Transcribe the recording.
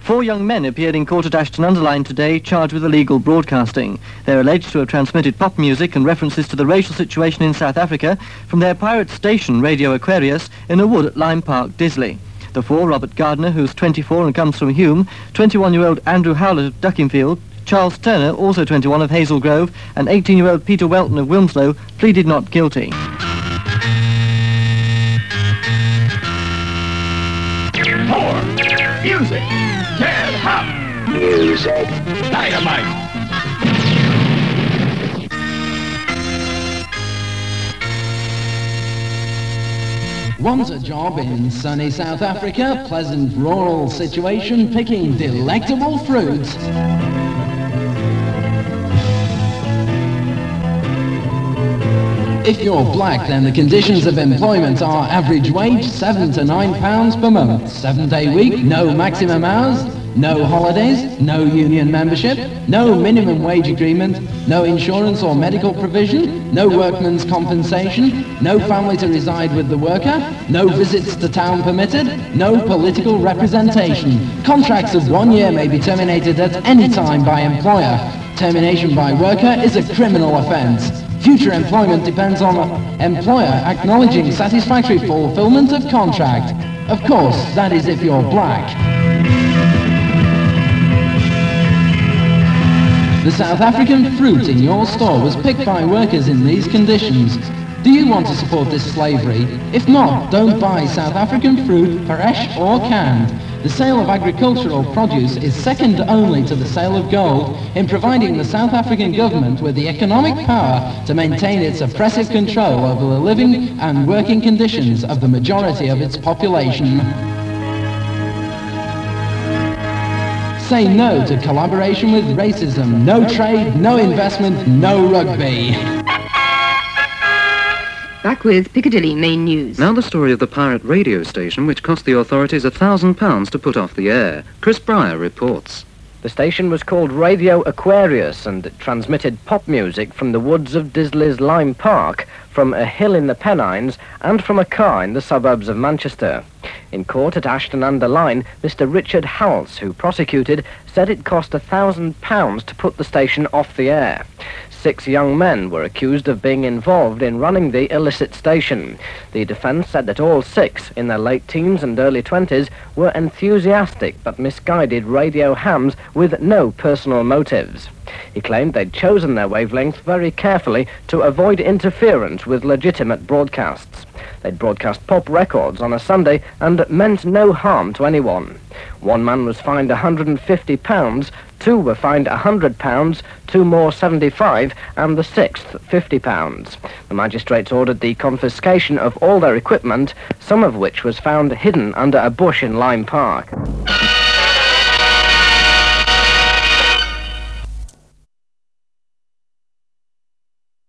4 young men appeared in court at Ashton-under-Lyne today, charged with illegal broadcasting. They're alleged to have transmitted pop music and references to the racial situation in South Africa from their pirate station, Radio Aquarius, in a wood at Lyme Park, Disley. The 4, Robert Gardner, who's 24 and comes from Hume, 21-year-old Andrew Howlett of Duckingfield, Charles Turner, also 21, of Hazel Grove, and 18-year-old Peter Welton of Wilmslow, pleaded not guilty. More music. Can't hop. Music. Dynamite. Want a job in sunny South Africa? Pleasant rural situation, picking delectable fruits. If you're black, then the conditions of employment are average wage, £7 to £9 per month, 7-day week, no maximum hours, no holidays, no union membership, no minimum wage agreement, no insurance or medical provision, no workman's compensation, no family to reside with the worker, no visits to town permitted, no political representation. Contracts of 1 year may be terminated at any time by employer. Termination by worker is a criminal offence. Future employment depends on employer acknowledging satisfactory fulfillment of contract. Of course, that is if you're black. The South African fruit in your store was picked by workers in these conditions. Do you want to support this slavery? If not, don't buy South African fruit, fresh or canned. The sale of agricultural produce is second only to the sale of gold in providing the South African government with the economic power to maintain its oppressive control over the living and working conditions of the majority of its population. Say no to collaboration with racism, no trade, no investment, no rugby. Back with Piccadilly Main News. Now the story of the pirate radio station which cost the authorities £1,000 to put off the air. Chris Breyer reports. The station was called Radio Aquarius and it transmitted pop music from the woods of Disley's Lyme Park, from a hill in the Pennines and from a car in the suburbs of Manchester. In court at Ashton-under-Lyne, Mr. Richard Howells, who prosecuted, said it cost £1,000 to put the station off the air. 6 young men were accused of being involved in running the illicit station. The defence said that all 6, in their late teens and early 20s, were enthusiastic but misguided radio hams with no personal motives. He claimed they'd chosen their wavelength very carefully to avoid interference with legitimate broadcasts. They'd broadcast pop records on a Sunday and meant no harm to anyone. 1 man was fined £150, 2 were fined £100, 2 more £75, and the 6th £50. The magistrates ordered the confiscation of all their equipment, some of which was found hidden under a bush in Lyme Park.